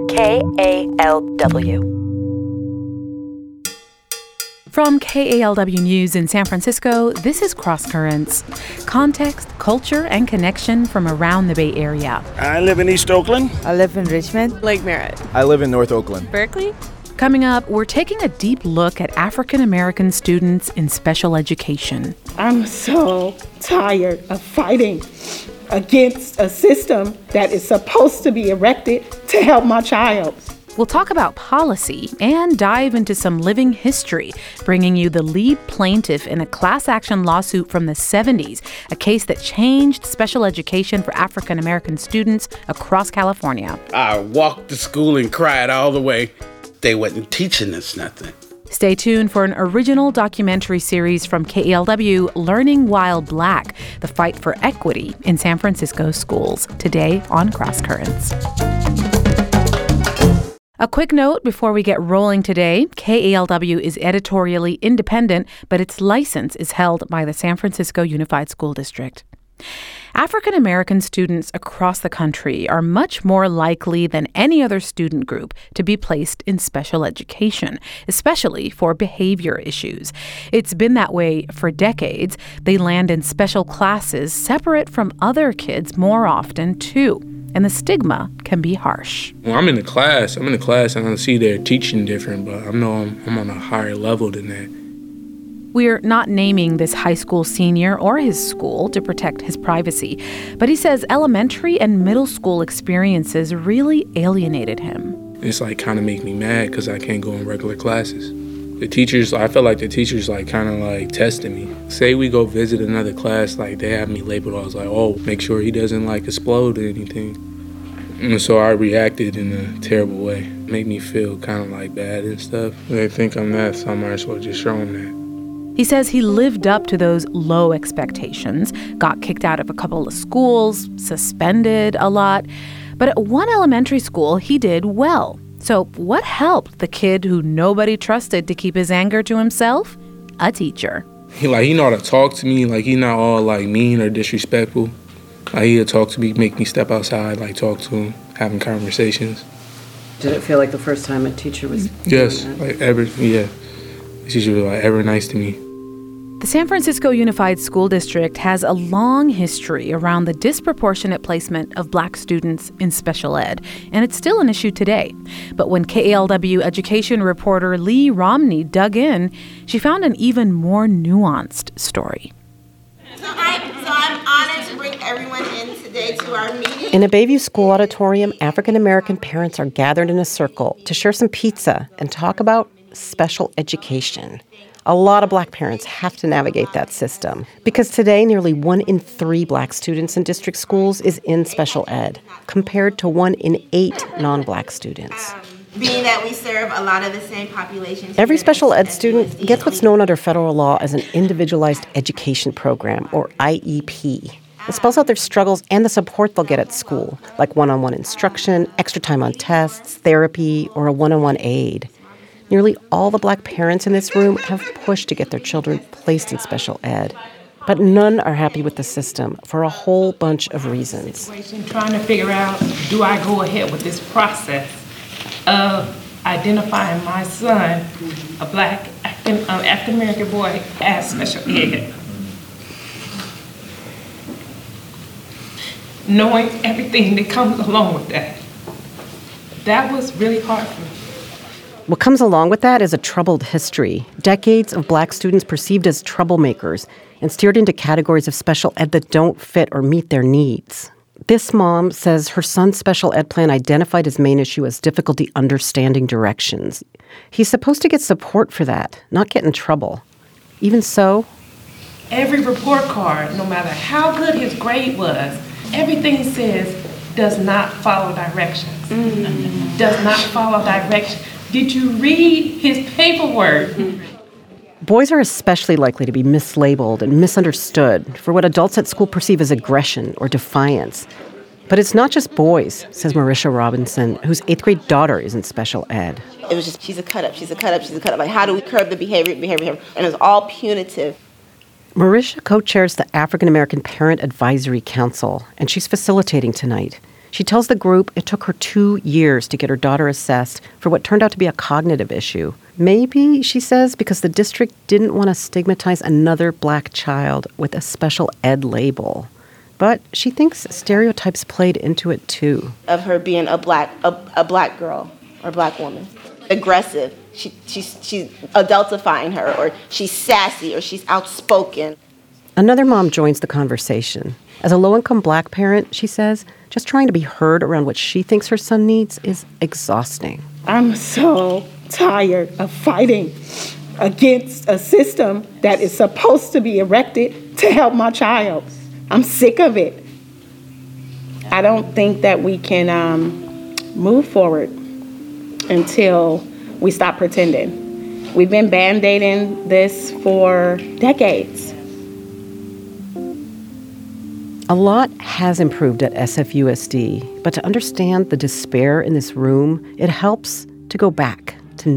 KALW. From KALW News in San Francisco, this is Cross Currents. Context, culture, and connection from around the Bay Area. I live in East Oakland. I live in Richmond. Lake Merritt. I live in North Oakland. Berkeley. Coming up, we're taking a deep look at African American students in special education. I'm so tired of fighting against a system that is supposed to be erected to help my child. We'll talk about policy and dive into some living history, bringing you the lead plaintiff in a class action lawsuit from the 70s, a case that changed special education for African American students across California. I walked to school and cried all the way. They wasn't teaching us nothing. Stay tuned for an original documentary series from KALW, Learning While Black, the fight for equity in San Francisco schools, today on Cross Currents. A quick note before we get rolling today, KALW is editorially independent, but its license is held by the San Francisco Unified School District. African American students across the country are much more likely than any other student group to be placed in special education, especially for behavior issues. It's been that way for decades. They land in special classes separate from other kids more often, too. And the stigma can be harsh. Well, I'm in the class and I see they're teaching different, but I know I'm on a higher level than that. We're not naming this high school senior or his school to protect his privacy, but he says elementary and middle school experiences really alienated him. It's kind of make me mad because I can't go in regular classes. I feel like the teachers kind of testing me. Say we go visit another class, they have me labeled. I was like, oh, make sure he doesn't explode or anything. And so I reacted in a terrible way. Made me feel kind of bad and stuff. They think I'm that, so I might as well just show them that. He says he lived up to those low expectations, got kicked out of a couple of schools, suspended a lot. But at one elementary school, he did well. So what helped the kid who nobody trusted to keep his anger to himself? A teacher. He know how to talk to me. He not all mean or disrespectful. He'll talk to me, make me step outside, talk to him, having conversations. Did it feel like the first time a teacher was Yes, doing that? The teacher was ever nice to me. The San Francisco Unified School District has a long history around the disproportionate placement of black students in special ed, and it's still an issue today. But when KALW education reporter Lee Romney dug in, she found an even more nuanced story. So I'm honored to bring everyone in today to our meeting. In a Bayview School auditorium, African American parents are gathered in a circle to share some pizza and talk about special education. A lot of black parents have to navigate that system because today nearly 1 in 3 black students in district schools is in special ed, compared to 1 in 8 non-black students. Being that we serve a lot of the same populations. Every special ed student gets what's known under federal law as an Individualized Education Program, or IEP. It spells out their struggles and the support they'll get at school, like one-on-one instruction, extra time on tests, therapy, or a one-on-one aid. Nearly all the black parents in this room have pushed to get their children placed in special ed. But none are happy with the system for a whole bunch of reasons. Trying to figure out, do I go ahead with this process of identifying my son, a black African-American boy, as special ed? Knowing everything that comes along with that. That was really hard for me. What comes along with that is a troubled history. Decades of black students perceived as troublemakers and steered into categories of special ed that don't fit or meet their needs. This mom says her son's special ed plan identified his main issue as difficulty understanding directions. He's supposed to get support for that, not get in trouble. Even so, every report card, no matter how good his grade was, everything says does not follow directions. Does not follow directions. Did you read his paperwork? Boys are especially likely to be mislabeled and misunderstood for what adults at school perceive as aggression or defiance. But it's not just boys, says Marisha Robinson, whose 8th grade daughter is in special ed. It was just, she's a cut up. Like, how do we curb the behavior? And it was all punitive. Marisha co-chairs the African American Parent Advisory Council, and she's facilitating tonight. She tells the group it took her 2 years to get her daughter assessed for what turned out to be a cognitive issue. Maybe, she says, because the district didn't want to stigmatize another black child with a special ed label. But she thinks stereotypes played into it too. Of her being a black girl or black woman. Aggressive. She's adultifying her, or she's sassy, or she's outspoken. Another mom joins the conversation. As a low-income black parent, she says, just trying to be heard around what she thinks her son needs is exhausting. I'm so tired of fighting against a system that is supposed to be erected to help my child. I'm sick of it. I don't think that we can move forward until we stop pretending. We've been band-aiding this for decades. A lot has improved at SFUSD, but to understand the despair in this room, it helps to go back to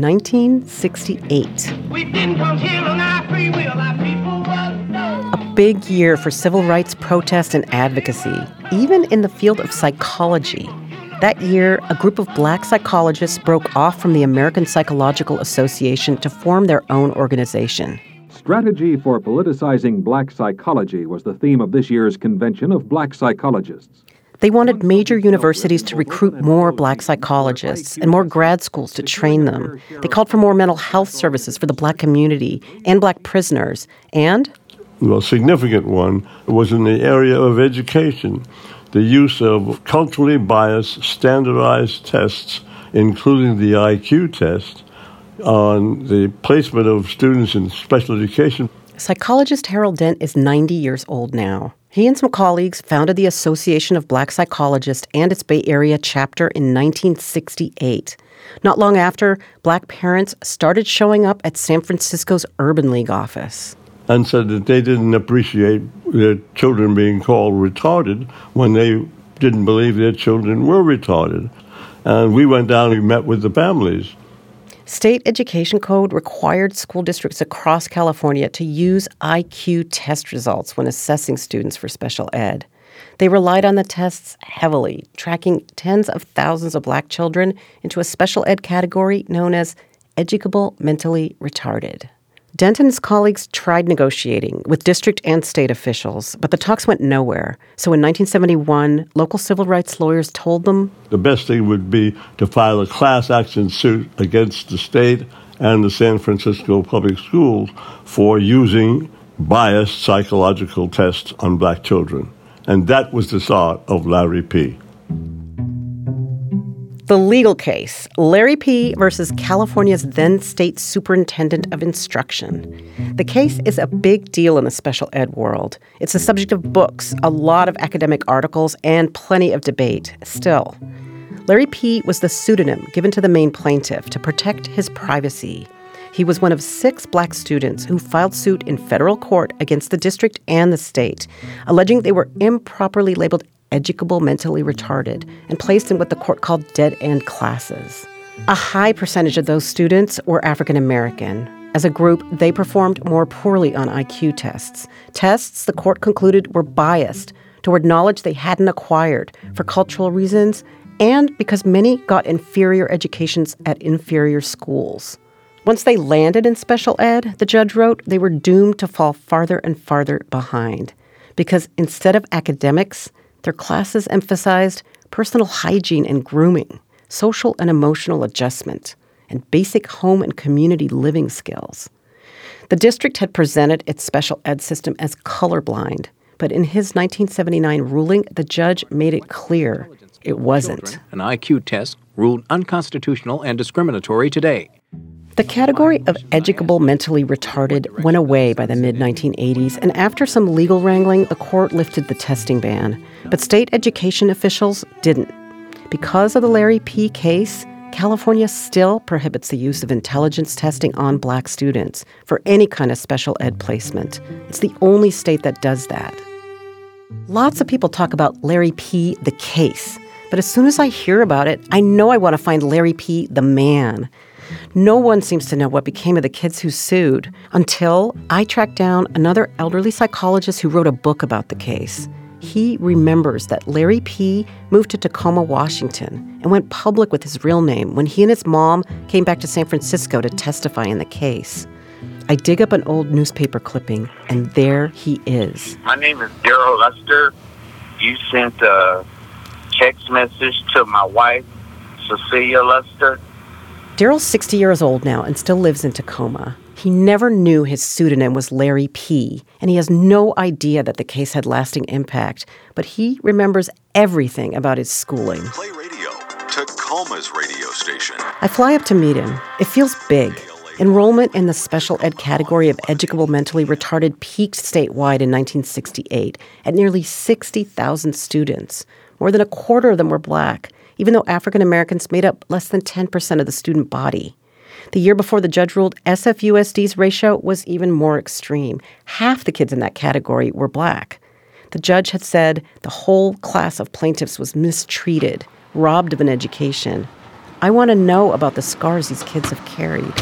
1968. We didn't come here on our free will, our people was no. A big year for civil rights protest and advocacy, even in the field of psychology. That year, a group of black psychologists broke off from the American Psychological Association to form their own organization. Strategy for politicizing black psychology was the theme of this year's convention of black psychologists. They wanted major universities to recruit more black psychologists and more grad schools to train them. They called for more mental health services for the black community and black prisoners. And the most significant one was in the area of education. The use of culturally biased standardized tests, including the IQ test, on the placement of students in special education. Psychologist Harold Dent is 90 years old now. He and some colleagues founded the Association of Black Psychologists and its Bay Area chapter in 1968. Not long after, black parents started showing up at San Francisco's Urban League office. And said that they didn't appreciate their children being called retarded when they didn't believe their children were retarded. And we went down and met with the families. State education code required school districts across California to use IQ test results when assessing students for special ed. They relied on the tests heavily, tracking tens of thousands of black children into a special ed category known as educable mentally retarded. Dent and his colleagues tried negotiating with district and state officials, but the talks went nowhere. So in 1971, local civil rights lawyers told them the best thing would be to file a class action suit against the state and the San Francisco public schools for using biased psychological tests on black children. And that was the start of Larry P. The legal case, Larry P. versus California's then state superintendent of instruction. The case is a big deal in the special ed world. It's the subject of books, a lot of academic articles, and plenty of debate. Still, Larry P. was the pseudonym given to the main plaintiff to protect his privacy. He was one of 6 black students who filed suit in federal court against the district and the state, alleging they were improperly labeled educable mentally retarded and placed in what the court called dead-end classes. A high percentage of those students were African American. As a group, they performed more poorly on IQ tests. Tests the court concluded were biased toward knowledge they hadn't acquired for cultural reasons and because many got inferior educations at inferior schools. Once they landed in special ed, the judge wrote, they were doomed to fall farther and farther behind because instead of academics, their classes emphasized personal hygiene and grooming, social and emotional adjustment, and basic home and community living skills. The district had presented its special ed system as colorblind, but in his 1979 ruling, the judge made it clear it wasn't. An IQ test ruled unconstitutional and discriminatory today. The category of educable mentally retarded went away by the mid-1980s, and after some legal wrangling, the court lifted the testing ban. But state education officials didn't. Because of the Larry P. case, California still prohibits the use of intelligence testing on black students for any kind of special ed placement. It's the only state that does that. Lots of people talk about Larry P., the case. But as soon as I hear about it, I know I want to find Larry P., the man. No one seems to know what became of the kids who sued until I tracked down another elderly psychologist who wrote a book about the case. He remembers that Larry P. moved to Tacoma, Washington, and went public with his real name when he and his mom came back to San Francisco to testify in the case. I dig up an old newspaper clipping, and there he is. My name is Daryl Lester. You sent a text message to my wife, Cecilia Lester. Daryl's 60 years old now and still lives in Tacoma. He never knew his pseudonym was Larry P., and he has no idea that the case had lasting impact, but he remembers everything about his schooling. Play Radio, Tacoma's radio station. I fly up to meet him. It feels big. Enrollment in the special ed category of educable mentally retarded peaked statewide in 1968 at nearly 60,000 students. More than a quarter of them were black, even though African Americans made up less than 10% of the student body. The year before the judge ruled, SFUSD's ratio was even more extreme. Half the kids in that category were black. The judge had said the whole class of plaintiffs was mistreated, robbed of an education. I want to know about the scars these kids have carried.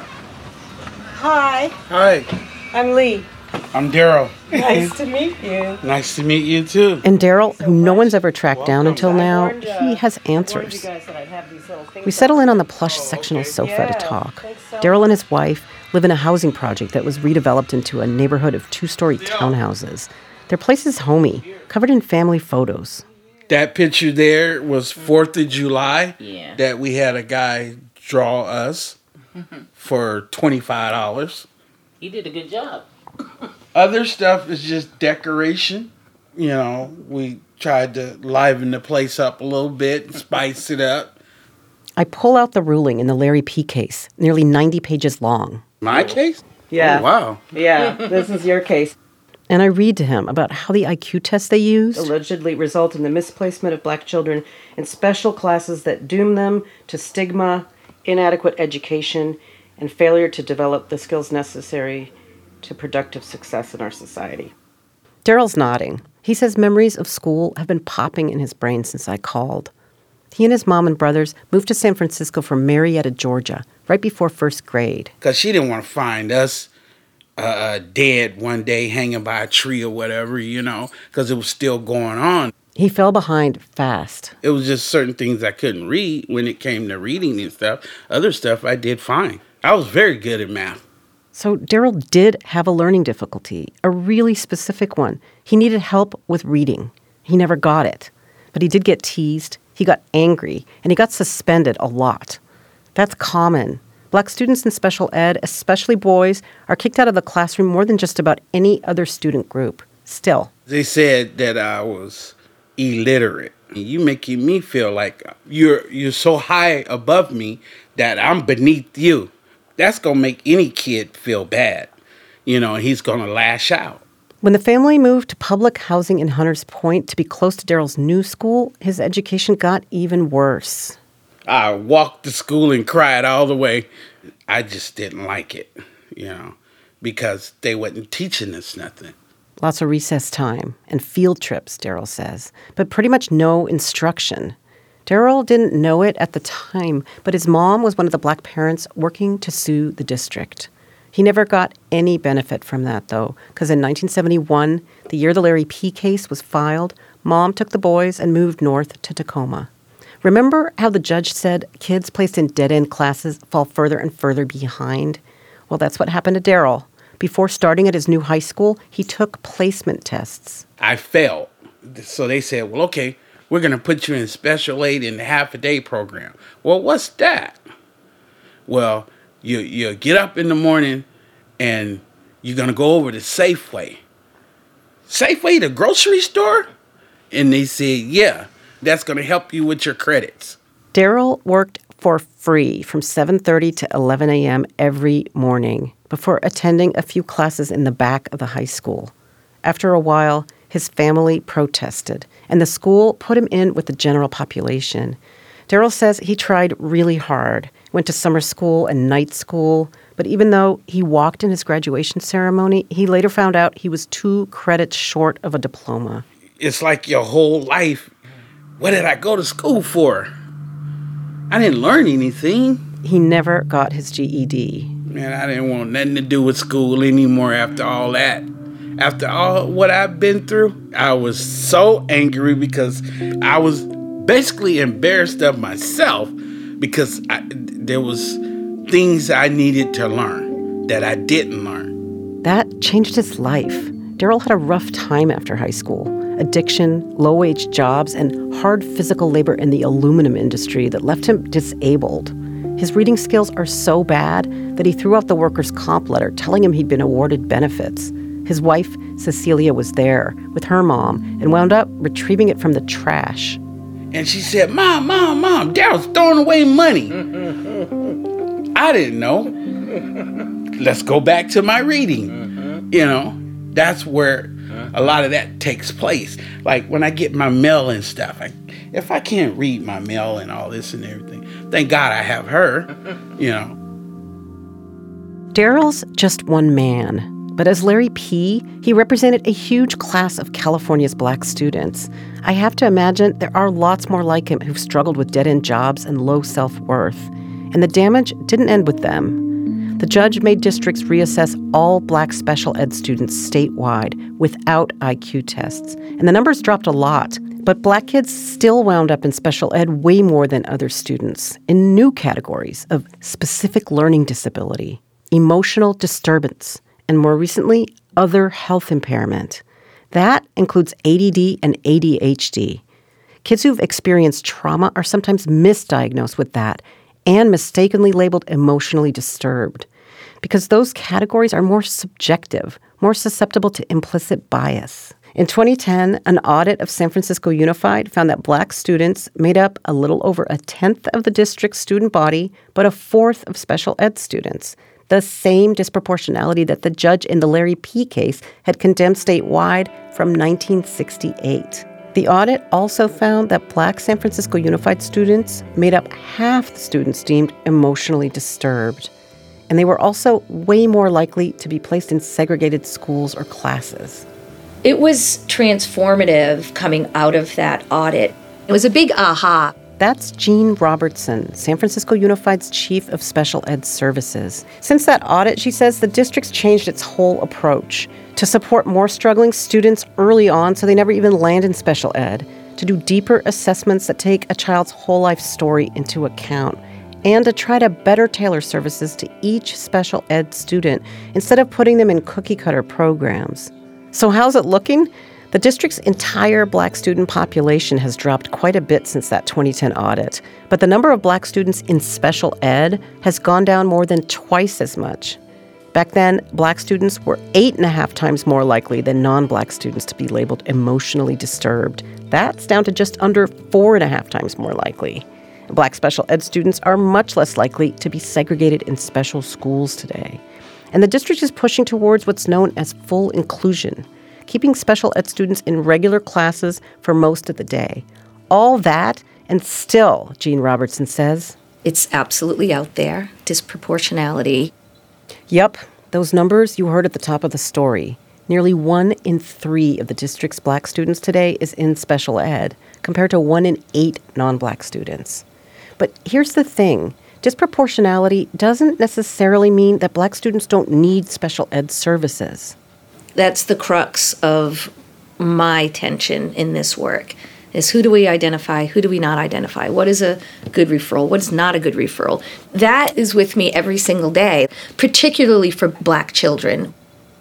Hi. Hi. I'm Lee. I'm Daryl. Nice to meet you. Nice to meet you, too. And Daryl, who no one's ever tracked down until now, he has answers. We settle in on the plush sectional sofa to talk. Daryl and his wife live in a housing project that was redeveloped into a neighborhood of 2-story townhouses. Their place is homey, covered in family photos. That picture there was 4th of July that we had a guy draw us for $25. He did a good job. Other stuff is just decoration. You know, we tried to liven the place up a little bit, spice it up. I pull out the ruling in the Larry P. case, nearly 90 pages long. My case? Yeah. Oh, wow. Yeah, this is your case. And I read to him about how the IQ test they used allegedly result in the misplacement of black children in special classes that doom them to stigma, inadequate education, and failure to develop the skills necessary to productive success in our society. Daryl's nodding. He says memories of school have been popping in his brain since I called. He and his mom and brothers moved to San Francisco from Marietta, Georgia, right before first grade. Because she didn't want to find us dead one day hanging by a tree or whatever, you know, because it was still going on. He fell behind fast. It was just certain things I couldn't read when it came to reading and stuff. Other stuff I did fine. I was very good at math. So Daryl did have a learning difficulty, a really specific one. He needed help with reading. He never got it. But he did get teased, he got angry, and he got suspended a lot. That's common. Black students in special ed, especially boys, are kicked out of the classroom more than just about any other student group. Still. They said that I was illiterate. You making me feel like you're so high above me that I'm beneath you. That's going to make any kid feel bad. You know, he's going to lash out. When the family moved to public housing in Hunters Point to be close to Daryl's new school, his education got even worse. I walked to school and cried all the way. I just didn't like it, you know, because they wasn't teaching us nothing. Lots of recess time and field trips, Daryl says, but pretty much no instruction. Daryl didn't know it at the time, but his mom was one of the black parents working to sue the district. He never got any benefit from that, though, because in 1971, the year the Larry P. case was filed, Mom took the boys and moved north to Tacoma. Remember how the judge said kids placed in dead-end classes fall further and further behind? Well, that's what happened to Daryl. Before starting at his new high school, he took placement tests. I failed. So they said, well, okay, we're going to put you in special aid in the half-a-day program. Well, what's that? Well, you get up in the morning and you're going to go over to Safeway. Safeway, the grocery store? And they said, yeah, that's going to help you with your credits. Daryl worked for free from 7:30 to 11 a.m. every morning before attending a few classes in the back of the high school. After a while, his family protested, and the school put him in with the general population. Daryl says he tried really hard, went to summer school and night school, but even though he walked in his graduation ceremony, he later found out he was 2 credits short of a diploma. It's like your whole life, what did I go to school for? I didn't learn anything. He never got his GED. Man, I didn't want nothing to do with school anymore after all that. After all what I've been through, I was so angry because I was basically embarrassed of myself because there was things I needed to learn that I didn't learn. That changed his life. Daryl had a rough time after high school. Addiction, low-wage jobs, and hard physical labor in the aluminum industry that left him disabled. His reading skills are so bad that he threw out the workers' comp letter telling him he'd been awarded benefits. His wife, Cecilia, was there with her mom and wound up retrieving it from the trash. And she said, Mom, Daryl's throwing away money. I didn't know. Let's go back to my reading. You know, that's where a lot of that takes place. Like when I get my mail and stuff, if I can't read my mail and all this and everything, thank God I have her, you know. Daryl's just one man, but as Larry P., he represented a huge class of California's Black students. I have to imagine there are lots more like him who've struggled with dead-end jobs and low self-worth. And the damage didn't end with them. The judge made districts reassess all Black special ed students statewide without IQ tests. And the numbers dropped a lot. But Black kids still wound up in special ed way more than other students in new categories of specific learning disability, emotional disturbance, and more recently, other health impairment. That includes ADD and ADHD. Kids who've experienced trauma are sometimes misdiagnosed with that and mistakenly labeled emotionally disturbed, because those categories are more subjective, more susceptible to implicit bias. In 2010, an audit of San Francisco Unified found that Black students made up a little over a tenth of the district's student body, but a fourth of special ed students, the same disproportionality that the judge in the Larry P. case had condemned statewide from 1968. The audit also found that Black San Francisco Unified students made up half the students deemed emotionally disturbed. And they were also way more likely to be placed in segregated schools or classes. It was transformative coming out of that audit. It was a big aha. That's Jean Robertson, San Francisco Unified's chief of special ed services. Since that audit, she says the district's changed its whole approach to support more struggling students early on so they never even land in special ed, to do deeper assessments that take a child's whole life story into account, and to try to better tailor services to each special ed student instead of putting them in cookie-cutter programs. So how's it looking? The district's entire Black student population has dropped quite a bit since that 2010 audit, but the number of Black students in special ed has gone down more than twice as much. Back then, Black students were 8.5 times more likely than non-Black students to be labeled emotionally disturbed. That's down to just under 4.5 times more likely. Black special ed students are much less likely to be segregated in special schools today. And the district is pushing towards what's known as full inclusion, keeping special ed students in regular classes for most of the day. All that, and still, Jean Robertson says, it's absolutely out there, disproportionality. Yep, those numbers you heard at the top of the story. Nearly 1 in 3 of the district's Black students today is in special ed, compared to 1 in 8 non-Black students. But here's the thing. Disproportionality doesn't necessarily mean that Black students don't need special ed services. That's the crux of my tension in this work, is who do we identify, who do we not identify? What is a good referral? What is not a good referral? That is with me every single day, particularly for Black children.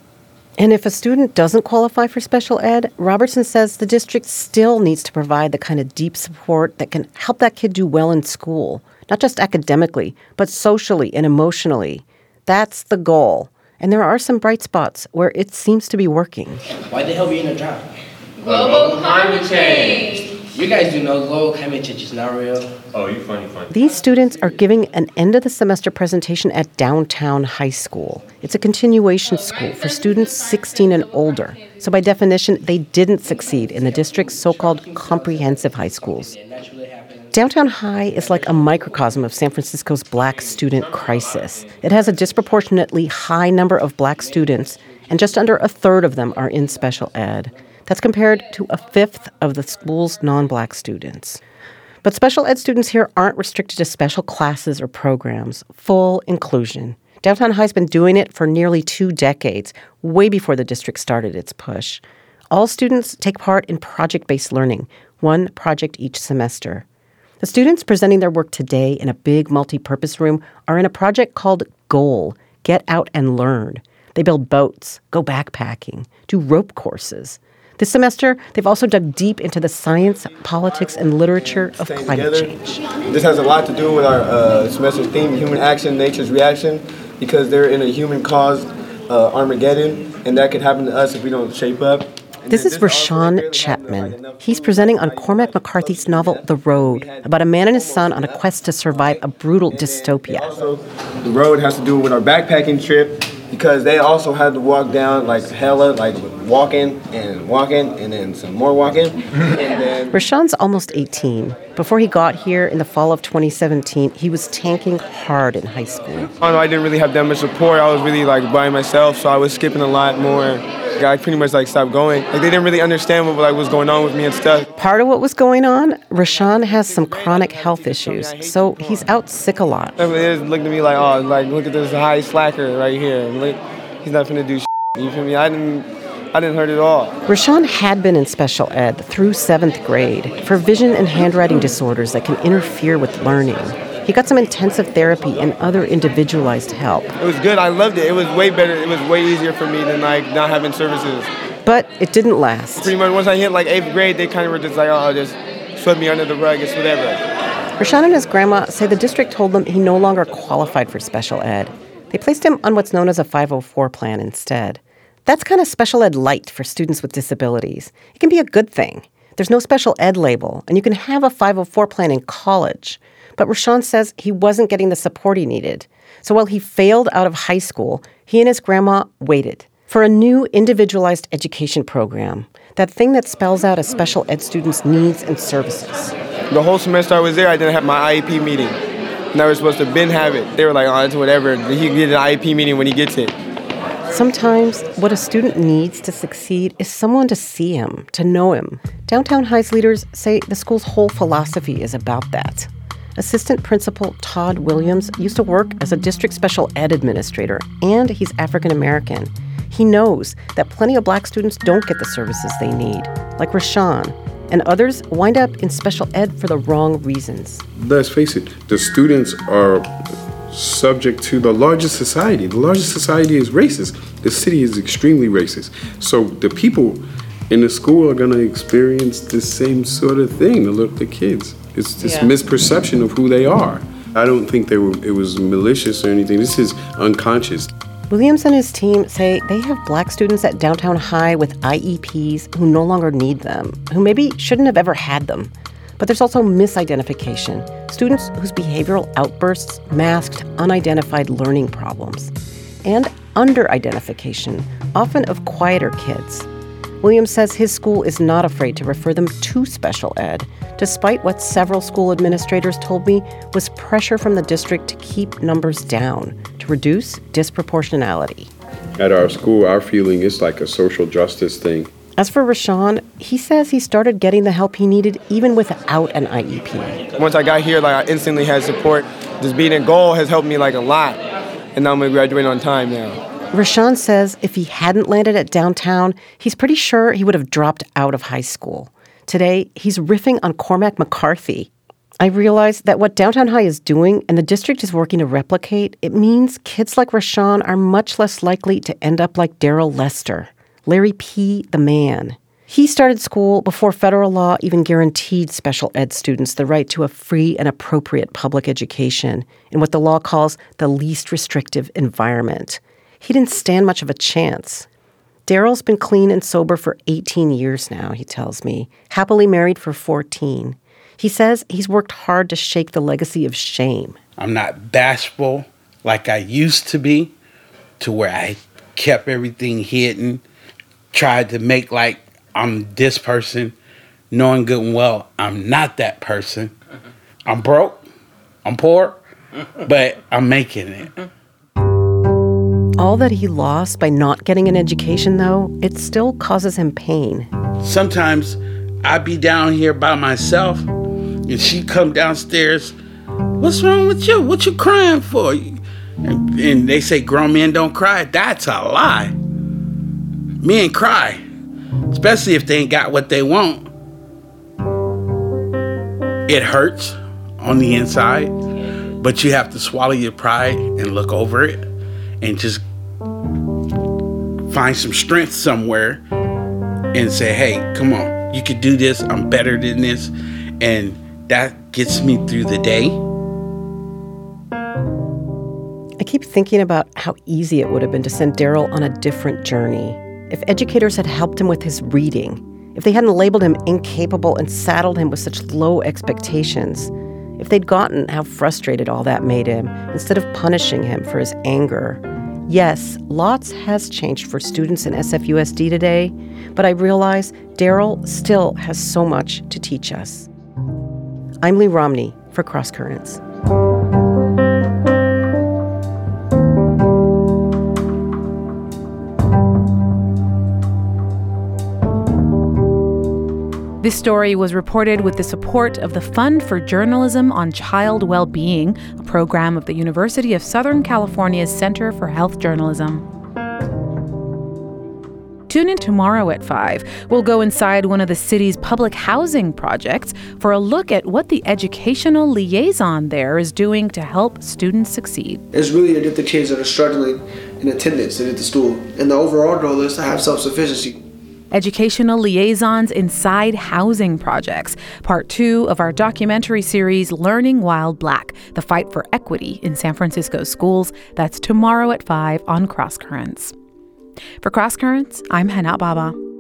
And if a student doesn't qualify for special ed, Robertson says the district still needs to provide the kind of deep support that can help that kid do well in school, not just academically, but socially and emotionally. That's the goal. And there are some bright spots where it seems to be working. Why the hell are we in a drought? Global climate change. You guys do know global climate change is not real. Oh, you funny. These students are giving an end-of-the-semester presentation at Downtown High School. It's a continuation school for students 16 and older. So by definition, they didn't succeed in the district's so-called comprehensive high schools. Downtown High is like a microcosm of San Francisco's Black student crisis. It has a disproportionately high number of Black students, and just under a third of them are in special ed. That's compared to a fifth of the school's non-Black students. But special ed students here aren't restricted to special classes or programs. Full inclusion. Downtown High's been doing it for nearly 2 decades, way before the district started its push. All students take part in project-based learning, 1 project each semester. The students presenting their work today in a big multi-purpose room are in a project called GOAL, Get Out and Learn. They build boats, go backpacking, do rope courses. This semester, they've also dug deep into the science, politics, and literature of climate change. This has a lot to do with our semester's theme, Human Action, Nature's Reaction, because they're in a human-caused Armageddon, and that could happen to us if we don't shape up. This is Rashawn Chapman. He's presenting on Cormac McCarthy's novel The Road, about a man and his son on a quest to survive a brutal dystopia. Also, The Road has to do with our backpacking trip, because they also had to walk down like hella, like walking and then some more walking. And then Rashawn's almost 18. Before he got here in the fall of 2017, he was tanking hard in high school. I didn't really have that much support. I was really like by myself, so I was skipping a lot more. I pretty much like stopped going. Like they didn't really understand what like was going on with me and stuff. Part of what was going on, Rashawn has some chronic health issues, so he's out sick a lot. They just looked at me like, oh, like look at this high slacker right here. He's not finna do shit. You feel me? I didn't hurt at all. Rashawn had been in special ed through 7th grade for vision and handwriting disorders that can interfere with learning. He got some intensive therapy and other individualized help. It was good. I loved it. It was way better. It was way easier for me than like not having services. But it didn't last. Pretty much once I hit like 8th grade, they kind of were just like, oh, just swept me under the rug. It's whatever. Rashawn and his grandma say the district told them he no longer qualified for special ed. They placed him on what's known as a 504 plan instead. That's kind of special ed light for students with disabilities. It can be a good thing. There's no special ed label, and you can have a 504 plan in college. But Rashawn says he wasn't getting the support he needed. So while he failed out of high school, he and his grandma waited for a new individualized education program, that thing that spells out a special ed student's needs and services. The whole semester I was there, I didn't have my IEP meeting. And I was supposed to have it. They were like, oh, it's whatever. He can get an IEP meeting when he gets it. Sometimes what a student needs to succeed is someone to see him, to know him. Downtown High's leaders say the school's whole philosophy is about that. Assistant Principal Todd Williams used to work as a district special ed administrator, and he's African American. He knows that plenty of black students don't get the services they need, like Rashawn, and others wind up in special ed for the wrong reasons. Let's face it, the students are subject to the largest society. The largest society is racist. The city is extremely racist. So the people in the school are going to experience the same sort of thing, the kids. It's this misperception of who they are. I don't think it was malicious or anything. This is unconscious. Williams and his team say they have black students at Downtown High with IEPs who no longer need them, who maybe shouldn't have ever had them. But there's also misidentification, students whose behavioral outbursts masked unidentified learning problems, and under-identification, often of quieter kids. Williams says his school is not afraid to refer them to special ed, despite what several school administrators told me was pressure from the district to keep numbers down, to reduce disproportionality. At our school, our feeling is like a social justice thing. As for Rashawn, he says he started getting the help he needed even without an IEP. Once I got here, I instantly had support. Just being in goal has helped me a lot. And now I'm going to graduate on time now. Rashawn says if he hadn't landed at Downtown, he's pretty sure he would have dropped out of high school. Today, he's riffing on Cormac McCarthy. I realize that what Downtown High is doing and the district is working to replicate, it means kids like Rashawn are much less likely to end up like Daryl Lester, Larry P. the man. He started school before federal law even guaranteed special ed students the right to a free and appropriate public education in what the law calls the least restrictive environment. He didn't stand much of a chance. Daryl's been clean and sober for 18 years now, he tells me, happily married for 14. He says he's worked hard to shake the legacy of shame. I'm not bashful like I used to be, to where I kept everything hidden, tried to make like I'm this person, knowing good and well I'm not that person. I'm broke, I'm poor, but I'm making it. All that he lost by not getting an education, though, it still causes him pain. Sometimes I be down here by myself, and she come downstairs. What's wrong with you? What you crying for? And they say grown men don't cry. That's a lie. Men cry, especially if they ain't got what they want. It hurts on the inside, but you have to swallow your pride and look over it and just find some strength somewhere and say, hey, come on, you can do this. I'm better than this. And that gets me through the day. I keep thinking about how easy it would have been to send Daryl on a different journey. If educators had helped him with his reading, if they hadn't labeled him incapable and saddled him with such low expectations, if they'd gotten how frustrated all that made him, instead of punishing him for his anger. Yes, lots has changed for students in SFUSD today, but I realize Daryl still has so much to teach us. I'm Lee Romney for Cross Currents. This story was reported with the support of the Fund for Journalism on Child Well-Being, a program of the University of Southern California's Center for Health Journalism. Tune in tomorrow at 5. We'll go inside one of the city's public housing projects for a look at what the educational liaison there is doing to help students succeed. It's really to get the kids that are struggling in attendance and at the school. And the overall goal is to have self-sufficiency. Educational Liaisons Inside Housing Projects, part 2 of our documentary series, Learning While Black, the fight for equity in San Francisco schools. That's tomorrow at 5 on Cross Currents. For Cross Currents, I'm Hana Baba.